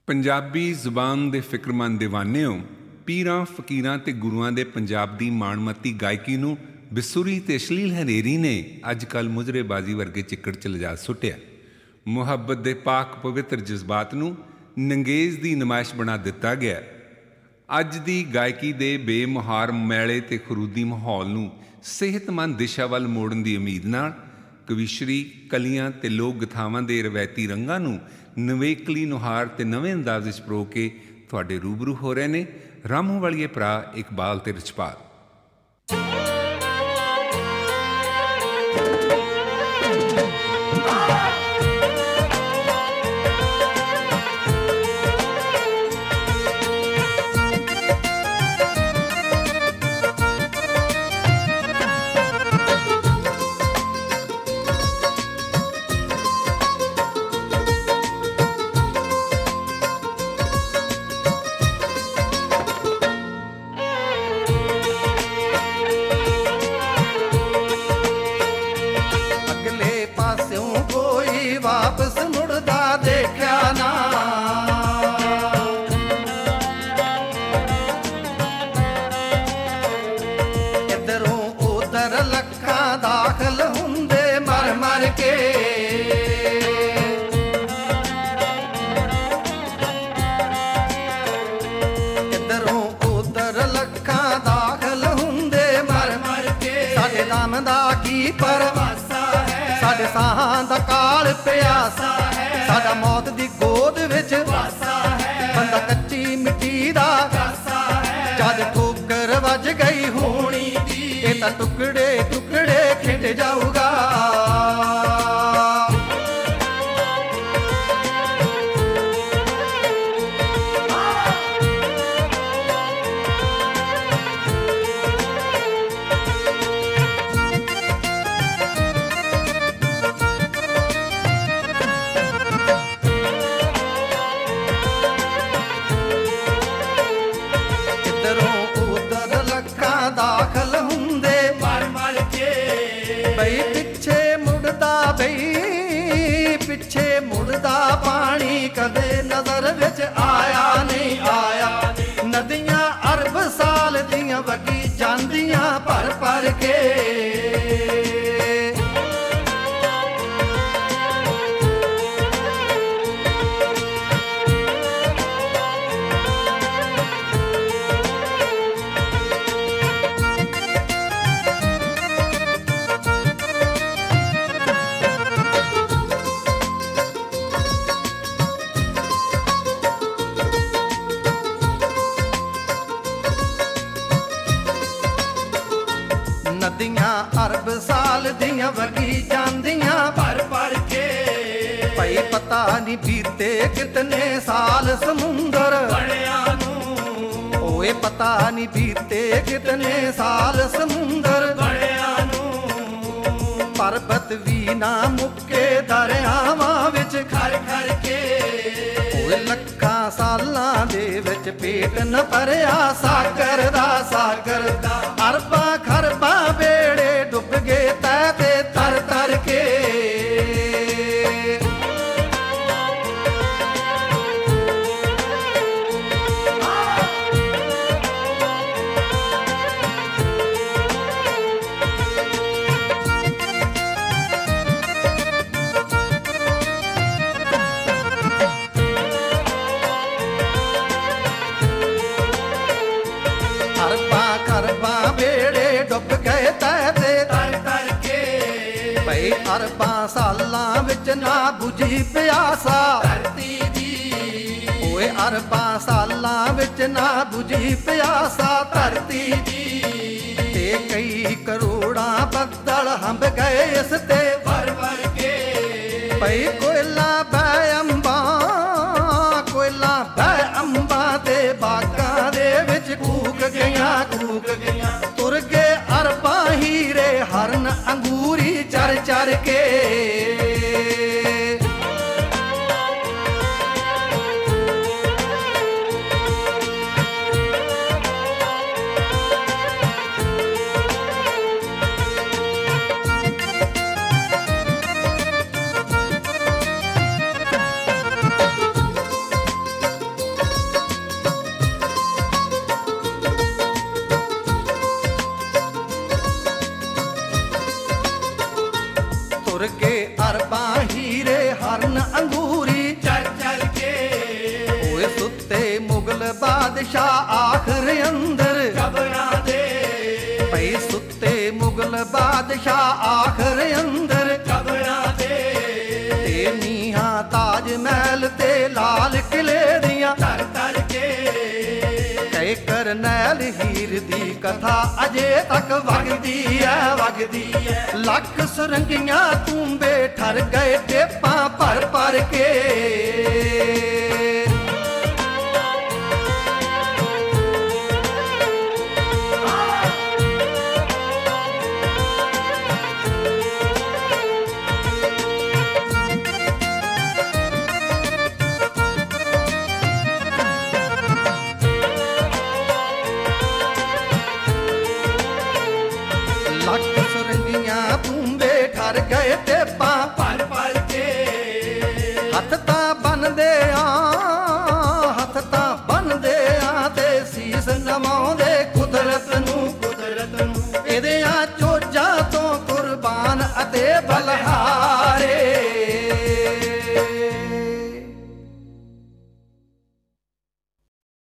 ਪੰਜਾਬੀ ਜ਼ੁਬਾਨ ਦੇ ਫਿਕਰਮੰਦ ਦੀਵਾਨਿਓ, ਪੀਰਾਂ ਫਕੀਰਾਂ ਤੇ ਗੁਰੂਆਂ ਦੇ ਪੰਜਾਬ ਦੀ ਮਾਣਮੱਤੀ ਗਾਇਕੀ ਨੂੰ ਬਿਸੁਰੀ ਤੇ ਅਸ਼ਲੀਲ ਹਨੇਰੀ ਨੇ ਅੱਜ ਕੱਲ੍ਹ ਮੁਜਰੇਬਾਜ਼ੀ ਵਰਗੇ ਚਿੱਕੜ 'ਚ ਲਿਜਾ ਸੁੱਟਿਆ। ਮੁਹੱਬਤ ਦੇ ਪਾਕ ਪਵਿੱਤਰ ਜਜ਼ਬਾਤ ਨੂੰ ਨੰਗੇਜ਼ ਦੀ ਨੁਮਾਇਸ਼ ਬਣਾ ਦਿੱਤਾ ਗਿਆ। ਅੱਜ ਦੀ ਗਾਇਕੀ ਦੇ ਬੇਮੁਹਾਰ ਮੈਲੇ ਤੇ ਖਰੂਦੀ ਮਾਹੌਲ ਨੂੰ ਸਿਹਤਮੰਦ ਦਿਸ਼ਾ ਵੱਲ ਮੋੜਨ ਦੀ ਉਮੀਦ ਨਾਲ ਕਵੀਸ਼ਰੀ ਕਲੀਆਂ ਤੇ ਲੋਕ ਗਥਾਵਾਂ ਦੇ ਰਵਾਇਤੀ ਰੰਗਾਂ ਨੂੰ ਨਵੇਕਲੀ ਨੁਹਾਰ ਤੇ ਨਵੇਂ ਅੰਦਾਜ਼ ਵਿੱਚ ਪਰੋ ਕੇ ਤੁਹਾਡੇ ਰੂਬਰੂ ਹੋ ਰਹੇ ਨੇ ਰਾਮੂ ਵਾਲੀਏ ਭਰਾ ਇਕਬਾਲ ਤੇ ਰਛਪਾਲ। ਵਾਪਸ ਮੁੜਦਾ ਦੇਖਿਆ ਨਾ, ਇੱਧਰੋਂ ਉਧਰ ਲੱਖਾਂ ਦਾਖਲ ਹੁੰਦੇ ਮਰ ਮਰ ਕੇ। ਇੱਧਰੋਂ ਉਧਰ ਲੱਖਾਂ ਦਾਖਲ ਹੁੰਦੇ ਮਰ ਮਰ ਕੇ। ਸਾਡੇ ਦਮ ਦਾ ਕੀ ਪਰਵਾਸਾ ਹੈ, ਸਾਡੇ ਸਾਹਾਂ ਦਾ ਕਾਲ ਪਿਆਸਾ ਹੈ, ਸਾਡਾ ਮੌਤ ਦੀ ਗੋਦ ਵਿੱਚ ਵਾਸਾ ਹੈ। ਬੰਦਾ ਕੱਚੀ ਮਿੱਟੀ ਦਾ ਕਾਸਾ ਹੈ, ਜਦ ਠੋਕਰ ਵੱਜ ਗਈ ਹੋਣੀ ਦੀ ਇਹ ਤਾਂ ਟੁਕੜੇ ਟੁਕੜੇ ਖਿੰਡ ਜਾਊਗਾ। ਦਾਖਲ ਹੁੰਦੇ ਮਰ ਮਰ ਕੇ। ਬਈ ਪਿੱਛੇ ਮੁੜਦਾ, ਬਈ ਪਿੱਛੇ ਮੁੜਦਾ ਪਾਣੀ ਕਦੇ ਨਜ਼ਰ ਵਿੱਚ ਆਇਆ ਨਹੀਂ ਆਇਆ। ਨਦੀਆਂ ਅਰਬ ਸਾਲ ਦੀਆਂ ਵਗੀ ਜਾਂਦੀਆਂ ਭਰ ਭਰ ਕੇ। ਨਦੀਆਂ ਅਰਬ ਸਾਲ ਦੀਆਂ ਵਗੀ ਜਾਂਦੀਆਂ ਭਰ ਭਰ ਕੇ। ਭਾਈ ਪਤਾ ਨਹੀਂ ਬੀਤੇ ਕਿਤਨੇ ਸਾਲ ਸਮੁੰਦਰ ਬਣਿਆ ਨੂੰ, ਓਏ ਪਤਾ ਨਹੀਂ ਬੀਤੇ ਕਿਤਨੇ ਸਾਲ ਸਮੁੰਦਰ ਬਣਿਆ ਨੂੰ। ਪਰਬਤ ਵੀ ਨਾ ਮੁੱਕੇ ਦਰਿਆਵਾਂ ਵਿੱਚ ਖੜ ਖੜ ਕੇ। ਓਏ ਲੱਖਾਂ ਸਾਲਾਂ ਦੇ ਵਿੱਚ ਪੇਟ ਨ ਭਰਿਆ ਸਾਗਰ ਦਾ ਸਾਗਰ ਦਾ। ਅਰਬਾਂ ਖਰਬਾਂ ਬੇੜੇ ਡੁੱਬ ਗਏ ਤੈ ਤੇ ਤਰ ਤਰ ਕੇ। ਅਰਬਾਂ ਖਰਬਾਂ ਬੇੜੇ ਡੁੱਬ ਗਏ ਤੈ ਤੇ ਤਰ ਤਰ ਕੇ। ਭਈ ਅਰਬਾਂ ਸਾਲਾਂ ਵਿੱਚ ਨਾ ਬੁਝੀ ਪਿਆਸਾ ਧਰਤੀ ਦੀ। ਓਏ ਅਰਬਾਂ ਸਾਲਾਂ ਵਿੱਚ ਨਾ ਬੁਝੀ ਪਿਆਸਾ ਧਰਤੀ ਦੀ। ਤੇ ਕਈ ਕਰੋੜਾਂ ਬੱਦਲ ਹੰਭ ਗਏ ਇਸ ਤੇ ਵਰ ਵਰ ਕੇ। ਭਈ ਕੋਇਲਾ ਬੈ ਅੰਬਾਂ, ਕੋਇਲਾ ਬੈ ਅੰਬਾਂ ਤੇ ਬਾਗਾਂ ਦੇ ਵਿੱਚ ਕੂਕ ਗਈਆਂ ਕੂਕ ਗਈਆਂ। ਤੁਰ ਗਏ ਅਰਬਾਂ ਹੀਰੇ ਹਰਨ ਅੰਗੂਰੀ ਚਰ ਚਰ ਕੇ। ਬਾਦਸ਼ਾਹ ਆਖਰ ਅੰਦਰ ਕਬਰਾਂ ਦੇ ਪਏ ਸੁੱਤੇ ਮੁਗਲ ਬਾਦਸ਼ਾਹ ਆਖਰ ਅੰਦਰ ਕਬਰਾਂ ਦੇ ਤੇ ਨੀਹਾਂ ਤਾਜ ਮਹਿਲ ਤੇ ਲਾਲ ਕਿਲੇ ਦੀਆਂ ਧਰ ਧਰ ਕੇ ਕਈ ਕਰਨੈਲ ਹੀਰ ਦੀ ਕਥਾ ਅਜੇ ਤੱਕ ਵਗਦੀ ਐ ਲੱਖ ਸੁਰੰਗੀਆਂ ਤੂੰਬੇ ਠਰ ਗਏ ਟੇਪਾਂ ਭਰ ਭਰ ਕੇ ਲੱਖ ਸੁਰੰਗੀਆਂ ਤੂੰਬੇ ਠਰ ਗਏ ਟੇਪਾਂ